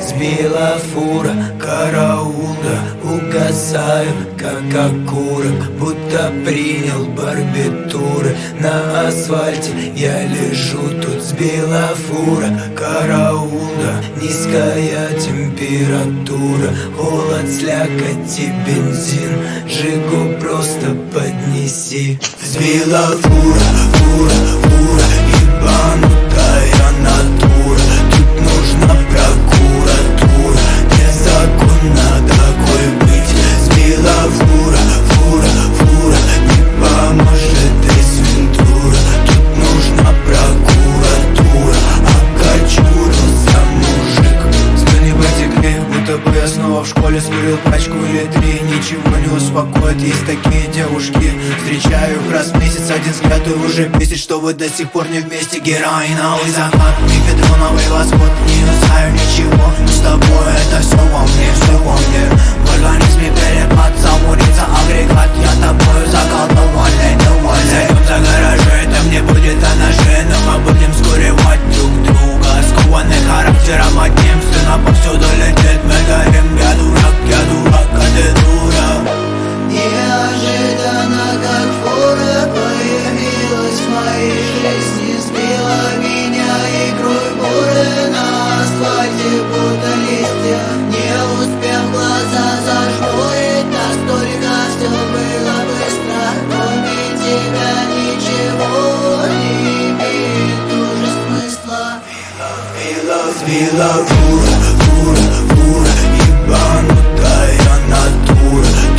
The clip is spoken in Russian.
Сбила фура, караулда, угасаю, как окурок, будто принял барбитуры. На асфальте я лежу, тут сбила фура, караулда, низкая температура, холод, слякоть и бензин, Жигу просто поднеси. Сбила фура, фура, фура, ебанутая натура, тут нужна прокуратура, незаконно такой быть. Сбила фура, фура, фура, не поможет эсвентура, тут нужна прокуратура, окочурился мужик. Слюни потекли, будто бы я снова в школе скурил пачку или три. Ничего не успокоит, есть такие девушки, встречаю их раз в месяц, один взгляд и уже бесит, что вы до сих пор не вместе. Героиновый закат, мефедроновый восход, не знаю ничего, но с тобой это все во мне, все во мне. В организме перепад, замурится агрегат, я тобою заколдованный, зайдем за гаражи, там не будет анаши, но мы будем скуривать друг друга, скованный характером одним, стена повсюду летит, мы горим, я дурак, а ты дура. Неожиданно, как фура, появилась в моей жизни, сбила меня икрой буры на асфальте, будто листья. Не успев глаза зажмурить, настолько все было быстро, кроме тебя ничего не имеет уже смысла. Сбила фура, фура, фура, ебанутая натура,